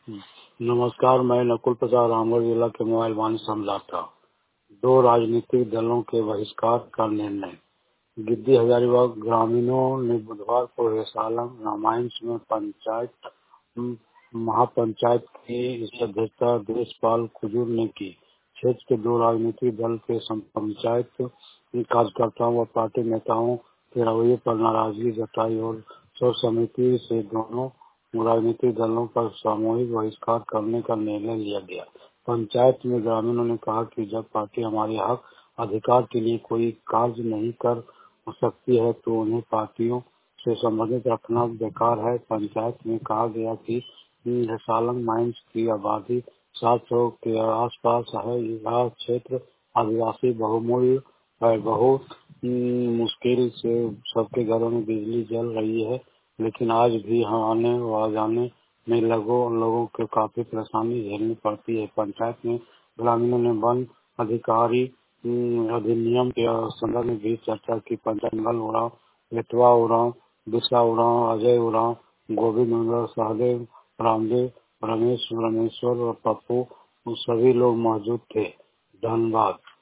नमस्कार, मैं नकुल प्रसाद रामगढ़ जिला के मोबाइल वाणी समझाता। दो राजनीतिक दलों के बहिष्कार का निर्णय। गिद्दी हजारीबाग ग्रामीणों ने बुधवार को रेसालम रामायण में पंचायत महापंचायत की अध्यक्षता देशपाल कुजूर ने की। क्षेत्र के दो राजनीतिक दल के पंचायत कार्यकर्ताओं व पार्टी नेताओं के रवैये पर नाराजगी जताई और सर्व समिति से दोनों राजनीतिक दलों पर सामूहिक बहिष्कार करने का निर्णय लिया गया। पंचायत में ग्रामीणों ने कहा कि जब पार्टी हमारे हक अधिकार के लिए कोई कार्य नहीं कर सकती है तो उन्हें पार्टियों से संबंधित रखना बेकार है। पंचायत में कहा गया कि सालंग माइंस की आबादी 700 के आसपास है। यह क्षेत्र आदिवासी बहुमूल्य है। बहुत मुश्किल से सबके घरों में बिजली जल रही है, लेकिन आज भी आने व जाने में लोगों को काफी परेशानी झेलनी पड़ती है। पंचायत में ग्रामीणों ने वन अधिकारी अधिनियम के संदर्भ में भी चर्चा की। पंचायत मंगल उरांव, बेटवा उरांव, बिस्वा उरांव, अजय उरांव, गोविंद उरांव, सहदेव, रामदेव, रमेश्वर और पप्पू सभी लोग मौजूद थे। धन्यवाद।